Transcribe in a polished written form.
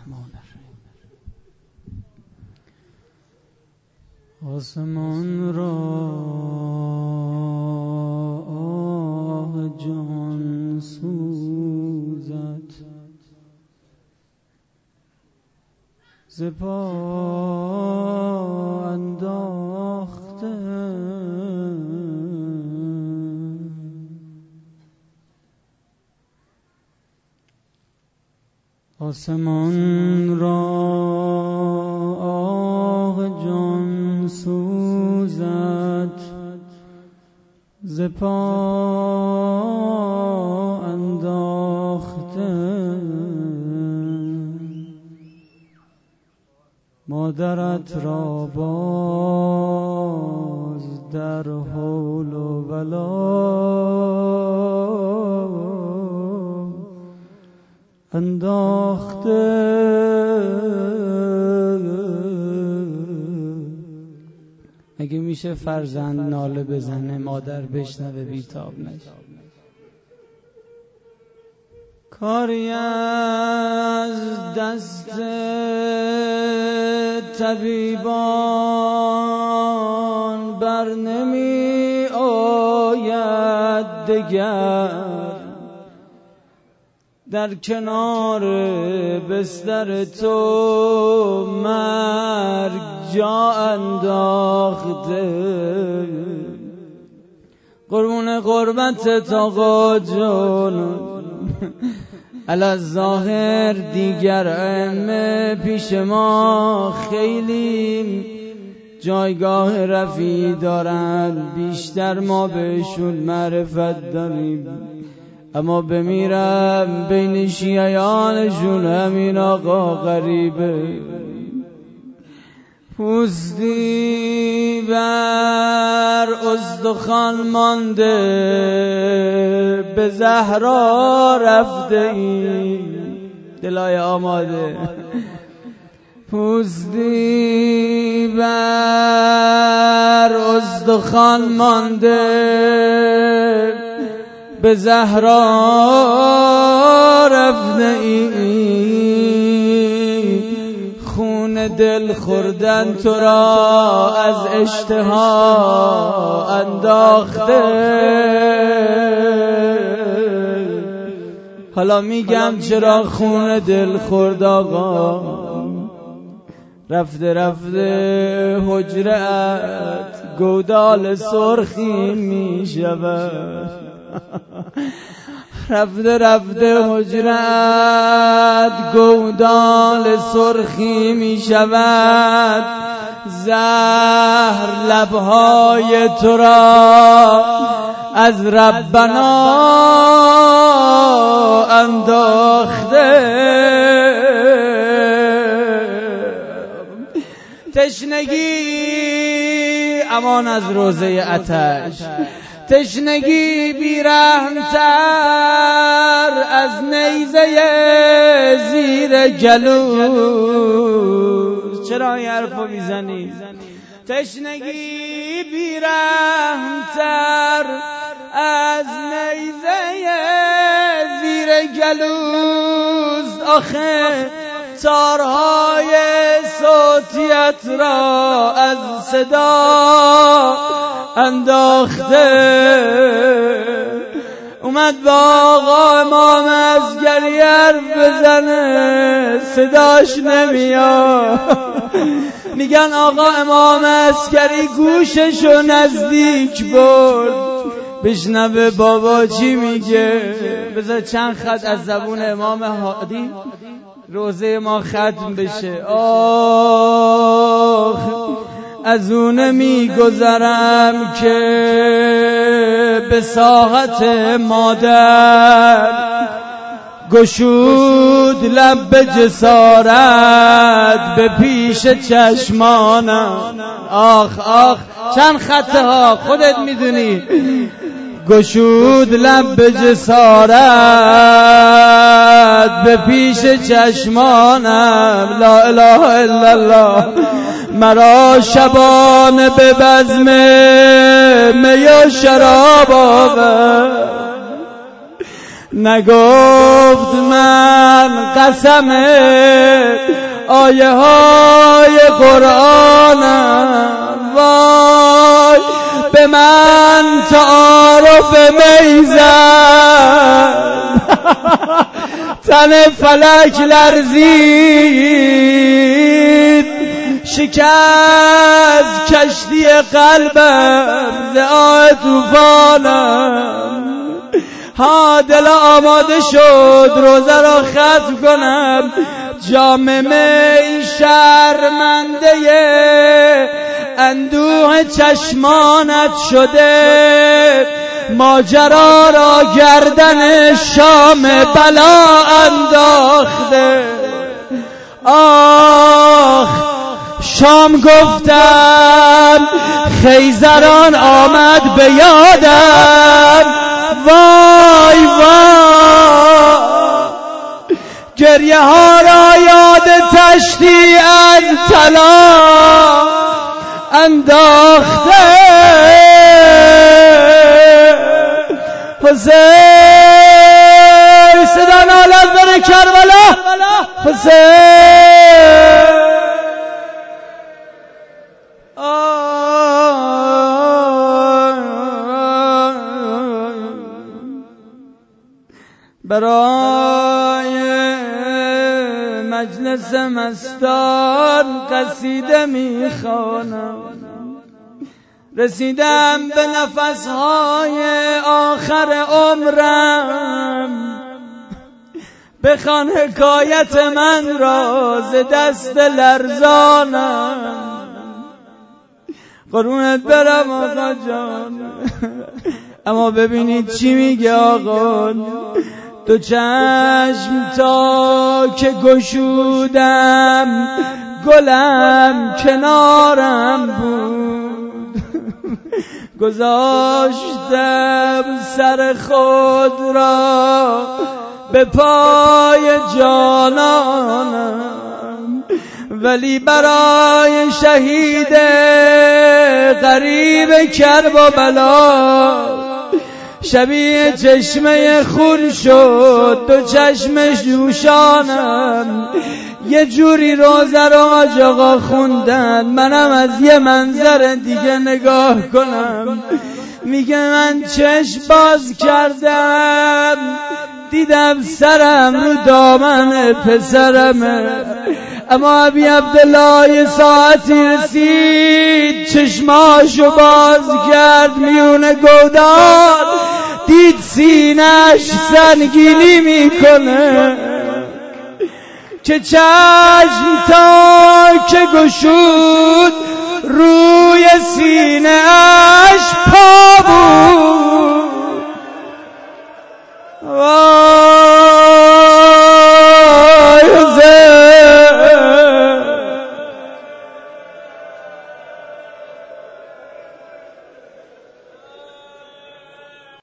الرحمن الرحیم. آسمان را آه جان سوزد، ز پا انداخته آسمان را آه جان سوزد، ز پا انداخته مادرت را باز در حول و بلا انداخته. اگه میشه فرزند ناله بزنه مادر بشنوه بیتاب نشه. کاری از دست طبیبان بر نمی آید دگر، در کنار بستر تو مرگ جا انداخته. قربون قربت آقا جان، الظاهر دیگر ائمه پیش ما خیلی جایگاه رفیعی دارند، بیشتر ما بهشون معرفت داریم، اما بمیرم بین شیعیانشون همین آقا غریبه. پوستی بر استخوان مانده به زهرا رفته ای، دلای آماده. پوستی بر استخوان مانده به زهرا رفته ای، خون دل خوردن تو را از اشتها انداخته. حالا میگم چرا خون دل خورد آقا، رفته رفته حجرت گودال سرخی میشود، رفته رفته حجرت گودال سرخی می شود، زهر لبهای تو را از ربنا انداخته. تشنگی امان از روزه آتش، تشنگی بیرحمتر از نیزه زیر گلوست. چرا این حرفو میزنی؟ تشنگی بیرحمتر از نیزه زیر گلوست. آخه تارهای صوتیت را از صدا انداخته. اومد با آقا امام اصغری حرف بزنه، صداش نمیاد. میگن آقا امام اصغری گوششو نزدیک برد بشنوه بابا چی میگه. بذار چند خط از زبون امام هادی روزه ما ختم بشه. آخ از اون میگذرم که به ساحت مادر گشود لب به جسارت به پیش چشمانم. آخ آخ چند خطه ها خودت میدونی. گشود لب به جسارت به پیش چشمانم. لا اله الا الله. مرا شبانه به بزم می و شراب آورد، نگفت من قسم آیه های قرآنم. وای به من تعارف میزن تن فلک لرزید، شکست کشتی قلبم ز آه طوفانم. ها دل آماده شد روزه را ختم کنم، جام می شرمنده اندوه چشمانت شده، ماجرا را گردن شام بلا انداخته. آخ شام گفتم خیزران آمد به یادم، وای وای گریه ها را یاد تشتی از طلا انداخته. حسین صدا نالت بر کربلا، حسین برای مجلس مستان قصیده میخوانم، رسیدم به نفسهای آخر عمرم، بخوان حکایت من را ز دست لرزانم. قربونت برم آقا جان، اما ببینید چی میگه آقا. دو چشم تا که گشودم گلم کنارم بود، گذاشتم سر خود را به پای جانانم، ولی برای شهید غریب کرب و بلا شبیه چشمه خون شد دو چشم جوشانم. یه جوری روزه رو حاج آقا خوندن، منم از یه منظر دیگه نگاه کنم. میگه من چشم باز کردم دیدم سرم رو دامن پسرمه، اما ابی عبدالله یه ساعتی رسید چشماشو باز کرد میونه گودان، دید سینه‌اش سنگینی میکنه، که چشم تا که گشود روی سینه